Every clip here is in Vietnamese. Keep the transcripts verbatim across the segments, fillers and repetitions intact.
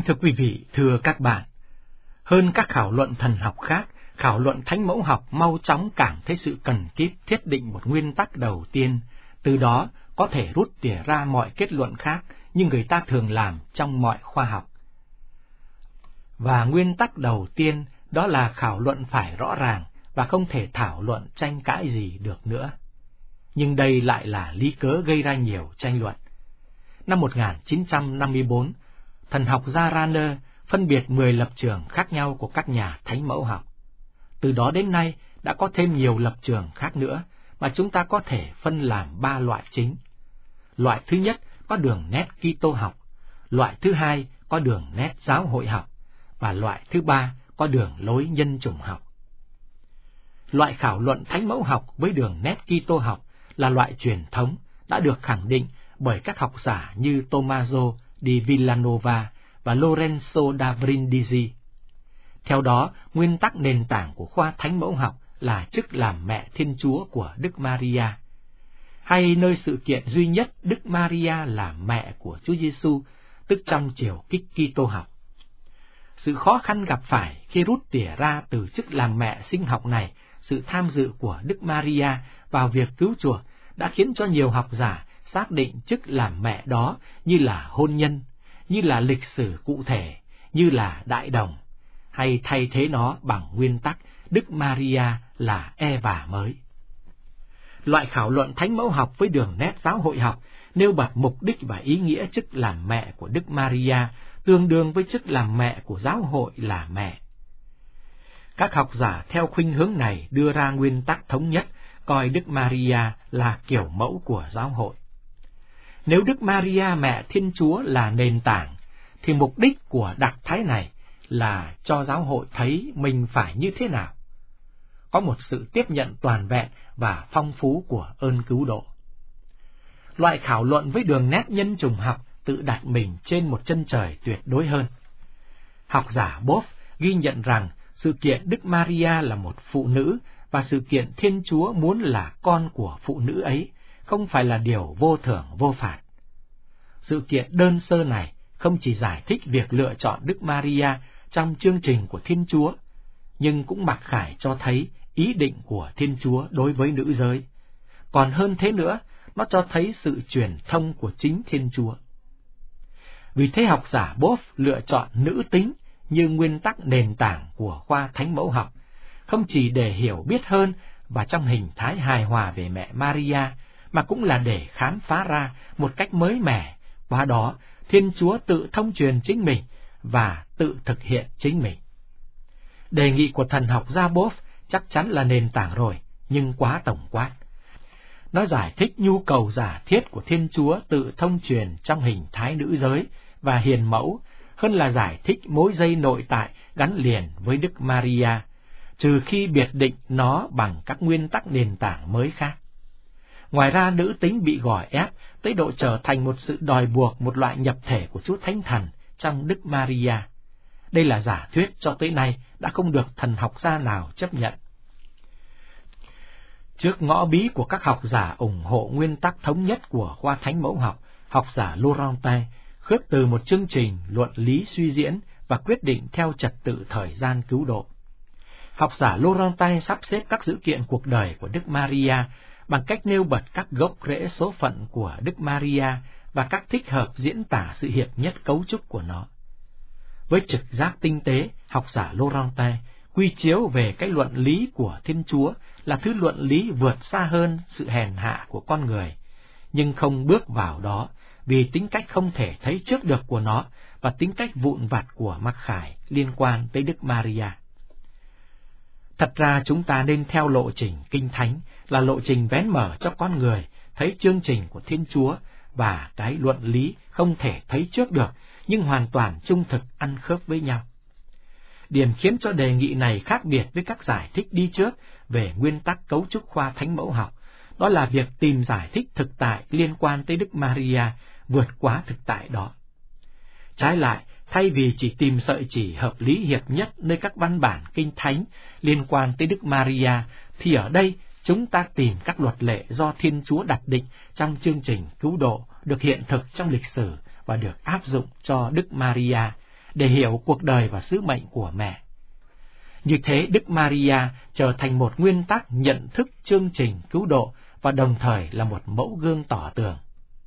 thưa quý vị, thưa các bạn, hơn các khảo luận thần học khác, khảo luận thánh mẫu học mau chóng cảm thấy sự cần kíp thiết định một nguyên tắc đầu tiên, từ đó có thể rút tỉa ra mọi kết luận khác như người ta thường làm trong mọi khoa học. Và nguyên tắc đầu tiên đó là khảo luận phải rõ ràng và không thể thảo luận tranh cãi gì được nữa. Nhưng đây lại là lý cớ gây ra nhiều tranh luận. Năm một nghìn chín trăm năm mươi bốn, thần học gia Rahner phân biệt mười lập trường khác nhau của các nhà thánh mẫu học. Từ đó đến nay đã có thêm nhiều lập trường khác nữa mà chúng ta có thể phân làm ba loại chính. Loại thứ nhất có đường nét Kitô học, loại thứ hai có đường nét giáo hội học, và loại thứ ba có đường lối nhân chủng học. Loại khảo luận thánh mẫu học với đường nét Kitô học là loại truyền thống đã được khẳng định bởi các học giả như Tommaso di Villanova và Lorenzo da Brindisi. Theo đó, nguyên tắc nền tảng của khoa thánh mẫu học là chức làm mẹ Thiên Chúa của Đức Maria, hay nơi sự kiện duy nhất Đức Maria là mẹ của Chúa Giêsu, tức trong chiều kích Kitô học. Sự khó khăn gặp phải khi rút tỉa ra từ chức làm mẹ sinh học này sự tham dự của Đức Maria vào việc cứu chuộc đã khiến cho nhiều học giả xác định chức làm mẹ đó như là hôn nhân, như là lịch sử cụ thể, như là đại đồng, hay thay thế nó bằng nguyên tắc Đức Maria là Eva mới. Loại khảo luận thánh mẫu học với đường nét giáo hội học nêu bật mục đích và ý nghĩa chức làm mẹ của Đức Maria tương đương với chức làm mẹ của giáo hội là mẹ. Các học giả theo khuynh hướng này đưa ra nguyên tắc thống nhất coi Đức Maria là kiểu mẫu của giáo hội. Nếu Đức Maria mẹ Thiên Chúa là nền tảng, thì mục đích của đặc thái này là cho giáo hội thấy mình phải như thế nào. Có một sự tiếp nhận toàn vẹn và phong phú của ơn cứu độ. Loại khảo luận với đường nét nhân chủng học tự đặt mình trên một chân trời tuyệt đối hơn. Học giả Boff ghi nhận rằng sự kiện Đức Maria là một phụ nữ và sự kiện Thiên Chúa muốn là con của phụ nữ ấy không phải là điều vô thưởng vô phạt. Sự kiện đơn sơ này không chỉ giải thích việc lựa chọn Đức Maria trong chương trình của Thiên Chúa, nhưng cũng mặc khải cho thấy ý định của Thiên Chúa đối với nữ giới. Còn hơn thế nữa, nó cho thấy sự truyền thông của chính Thiên Chúa. Vì thế học giả Boff lựa chọn nữ tính như nguyên tắc nền tảng của khoa thánh mẫu học, không chỉ để hiểu biết hơn và trong hình thái hài hòa về mẹ Maria, mà cũng là để khám phá ra một cách mới mẻ, qua đó Thiên Chúa tự thông truyền chính mình và tự thực hiện chính mình. Đề nghị của thần học gia Boff chắc chắn là nền tảng rồi, nhưng quá tổng quát. Nó giải thích nhu cầu giả thiết của Thiên Chúa tự thông truyền trong hình thái nữ giới và hiền mẫu, hơn là giải thích mối dây nội tại gắn liền với Đức Maria, trừ khi biệt định nó bằng các nguyên tắc nền tảng mới khác. Ngoài ra, nữ tính bị gò ép tới độ trở thành một sự đòi buộc một loại nhập thể của Chúa Thánh Thần trong Đức Maria. Đây là giả thuyết cho tới nay đã không được thần học gia nào chấp nhận. Trước ngõ bí của các học giả ủng hộ nguyên tắc thống nhất của khoa thánh mẫu học, học giả Laurentine khước từ một chương trình luận lý suy diễn và quyết định theo trật tự thời gian cứu độ. Học giả Laurentine sắp xếp các dữ kiện cuộc đời của Đức Maria bằng cách nêu bật các gốc rễ số phận của Đức Maria và các thích hợp diễn tả sự hiệp nhất cấu trúc của nó. Với trực giác tinh tế, học giả Laurentine quy chiếu về cái luận lý của Thiên Chúa là thứ luận lý vượt xa hơn sự hèn hạ của con người, nhưng không bước vào đó vì tính cách không thể thấy trước được của nó và tính cách vụn vặt của mặc khải liên quan tới Đức Maria. Thật ra chúng ta nên theo lộ trình Kinh Thánh là lộ trình vén mở cho con người thấy chương trình của Thiên Chúa và cái luận lý không thể thấy trước được nhưng hoàn toàn trung thực ăn khớp với nhau. Điểm khiến cho đề nghị này khác biệt với các giải thích đi trước về nguyên tắc cấu trúc khoa thánh mẫu học, đó là việc tìm giải thích thực tại liên quan tới Đức Maria vượt quá thực tại đó. Trái lại, thay vì chỉ tìm sợi chỉ hợp lý hiệp nhất nơi các văn bản Kinh Thánh liên quan tới Đức Maria, thì ở đây chúng ta tìm các luật lệ do Thiên Chúa đặt định trong chương trình cứu độ được hiện thực trong lịch sử và được áp dụng cho Đức Maria để hiểu cuộc đời và sứ mệnh của mẹ. Như thế, Đức Maria trở thành một nguyên tắc nhận thức chương trình cứu độ và đồng thời là một mẫu gương tỏ tường.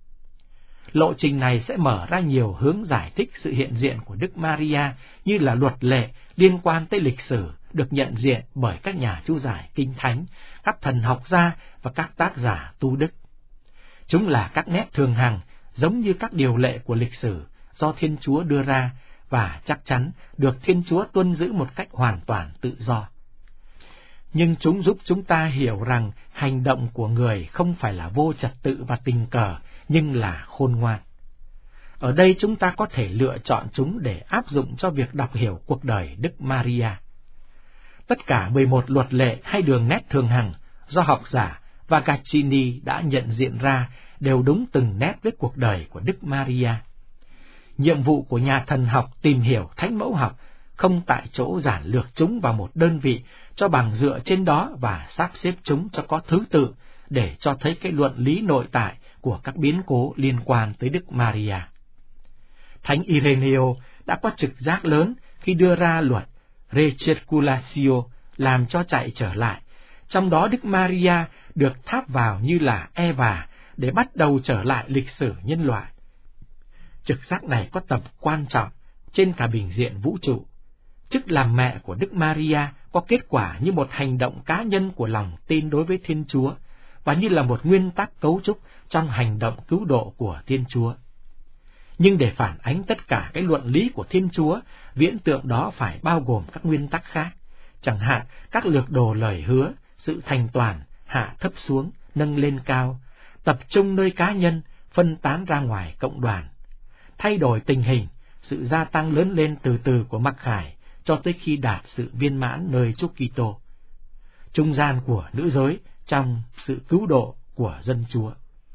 Lộ trình này sẽ mở ra nhiều hướng giải thích sự hiện diện của Đức Maria như là luật lệ liên quan tới lịch sử được nhận diện bởi các nhà chú giải kinh thánh, các thần học gia và các tác giả tu đức. Chúng là các nét thường hằng giống như các điều lệ của lịch sử do Thiên Chúa đưa ra và chắc chắn được Thiên Chúa tuân giữ một cách hoàn toàn tự do. Nhưng chúng giúp chúng ta hiểu rằng hành động của người không phải là vô trật tự và tình cờ, nhưng là khôn ngoan. Ở đây chúng ta có thể lựa chọn chúng để áp dụng cho việc đọc hiểu cuộc đời Đức Maria. Tất cả mười một luật lệ hay đường nét thường hằng do học giả và Gacchini đã nhận diện ra đều đúng từng nét với cuộc đời của Đức Maria. Nhiệm vụ của nhà thần học tìm hiểu thánh mẫu học không tại chỗ giản lược chúng vào một đơn vị cho bằng dựa trên đó và sắp xếp chúng cho có thứ tự để cho thấy cái luận lý nội tại của các biến cố liên quan tới Đức Maria. Thánh Ireneo đã có trực giác lớn khi đưa ra luật recirculatio làm cho chạy trở lại, trong đó Đức Maria được tháp vào như là Eva để bắt đầu trở lại lịch sử nhân loại. Trực giác này có tầm quan trọng trên cả bình diện vũ trụ. Chức làm mẹ của Đức Maria có kết quả như một hành động cá nhân của lòng tin đối với Thiên Chúa và như là một nguyên tắc cấu trúc trong hành động cứu độ của Thiên Chúa. Nhưng để phản ánh tất cả cái luận lý của Thiên Chúa, viễn tượng đó phải bao gồm các nguyên tắc khác, chẳng hạn các lược đồ lời hứa, sự thành toàn, hạ thấp xuống, nâng lên cao, tập trung nơi cá nhân, phân tán ra ngoài cộng đoàn, thay đổi tình hình, sự gia tăng lớn lên từ từ của mặc khải cho tới khi đạt sự viên mãn nơi Chúa Kitô, trung gian của nữ giới trong sự cứu độ của dân Chúa.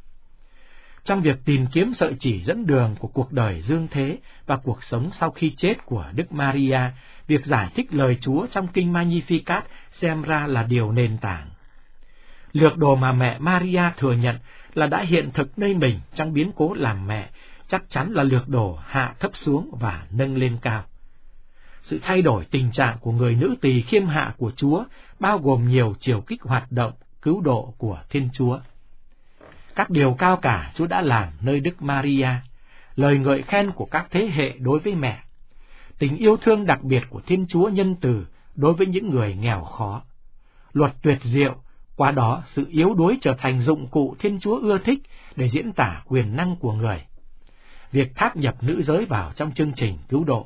Trong việc tìm kiếm sợi chỉ dẫn đường của cuộc đời dương thế và cuộc sống sau khi chết của Đức Maria, việc giải thích lời Chúa trong kinh Magnificat xem ra là điều nền tảng. Lược đồ mà mẹ Maria thừa nhận là đã hiện thực nơi mình trong biến cố làm mẹ, chắc chắn là lược đồ hạ thấp xuống và nâng lên cao. Sự thay đổi tình trạng của người nữ tỳ khiêm hạ của Chúa bao gồm nhiều chiều kích hoạt động cứu độ của Thiên Chúa. Các điều cao cả Chúa đã làm nơi Đức Maria, lời ngợi khen của các thế hệ đối với mẹ, tình yêu thương đặc biệt của Thiên Chúa nhân từ đối với những người nghèo khó, luật tuyệt diệu, qua đó sự yếu đuối trở thành dụng cụ Thiên Chúa ưa thích để diễn tả quyền năng của người, việc tháp nhập nữ giới vào trong chương trình cứu độ.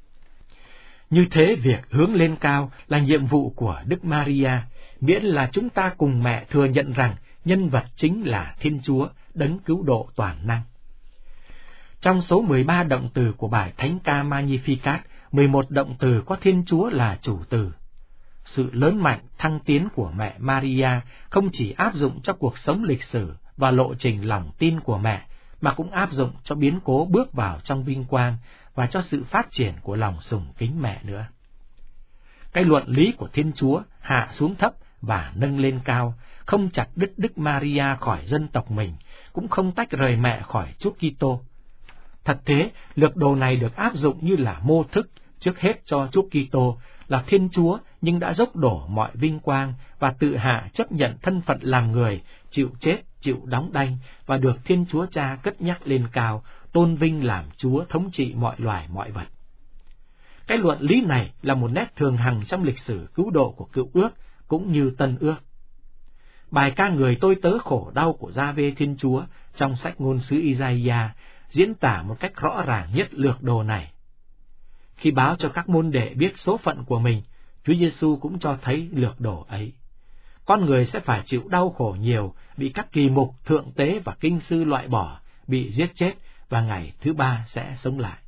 Như thế, việc hướng lên cao là nhiệm vụ của Đức Maria, miễn là chúng ta cùng mẹ thừa nhận rằng nhân vật chính là Thiên Chúa, đấng cứu độ toàn năng. Trong số mười ba động từ của bài Thánh ca Magnificat, mười một động từ có Thiên Chúa là chủ từ. Sự lớn mạnh, thăng tiến của mẹ Maria không chỉ áp dụng cho cuộc sống lịch sử và lộ trình lòng tin của mẹ, mà cũng áp dụng cho biến cố bước vào trong vinh quang và cho sự phát triển của lòng sùng kính mẹ nữa. Cái luận lý của Thiên Chúa hạ xuống thấp và nâng lên cao, không chặt đứt Đức Maria khỏi dân tộc mình, cũng không tách rời mẹ khỏi Chúa Kitô. Thật thế, lược đồ này được áp dụng như là mô thức trước hết cho Chúa Kitô là Thiên Chúa, nhưng đã dốc đổ mọi vinh quang và tự hạ chấp nhận thân phận làm người, chịu chết, chịu đóng đanh và được Thiên Chúa Cha cất nhắc lên cao, tôn vinh làm Chúa thống trị mọi loài mọi vật. Cái luận lý này là một nét thường hằng trong lịch sử cứu độ của Cựu Ước cũng như Tân Ước. Bài ca người tôi tớ khổ đau của Gia-vê Thiên Chúa trong sách ngôn sứ Isaiah diễn tả một cách rõ ràng nhất lược đồ này. Khi báo cho các môn đệ biết số phận của mình, Chúa Giêsu cũng cho thấy lược đồ ấy. Con người sẽ phải chịu đau khổ nhiều, bị các kỳ mục, thượng tế và kinh sư loại bỏ, bị giết chết và ngày thứ ba sẽ sống lại.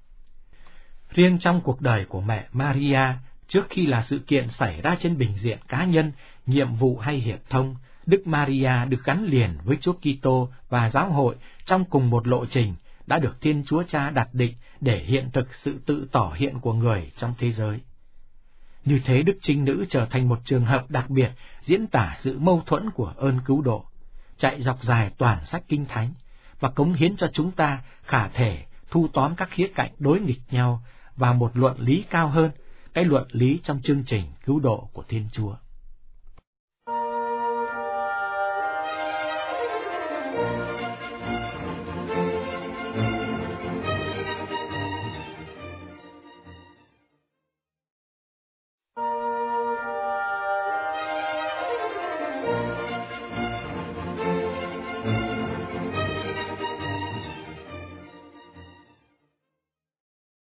Riêng trong cuộc đời của mẹ Maria, trước khi là sự kiện xảy ra trên bình diện cá nhân, nhiệm vụ hay hiệp thông, Đức Maria được gắn liền với Chúa Kitô và giáo hội trong cùng một lộ trình đã được Thiên Chúa Cha đặt định để hiện thực sự tự tỏ hiện của người trong thế giới. Như thế, Đức Trinh Nữ trở thành một trường hợp đặc biệt diễn tả sự mâu thuẫn của ơn cứu độ, chạy dọc dài toàn sách Kinh Thánh và cống hiến cho chúng ta khả thể thu tóm các khía cạnh đối nghịch nhau và một luận lý cao hơn, cái luận lý trong chương trình cứu độ của Thiên Chúa.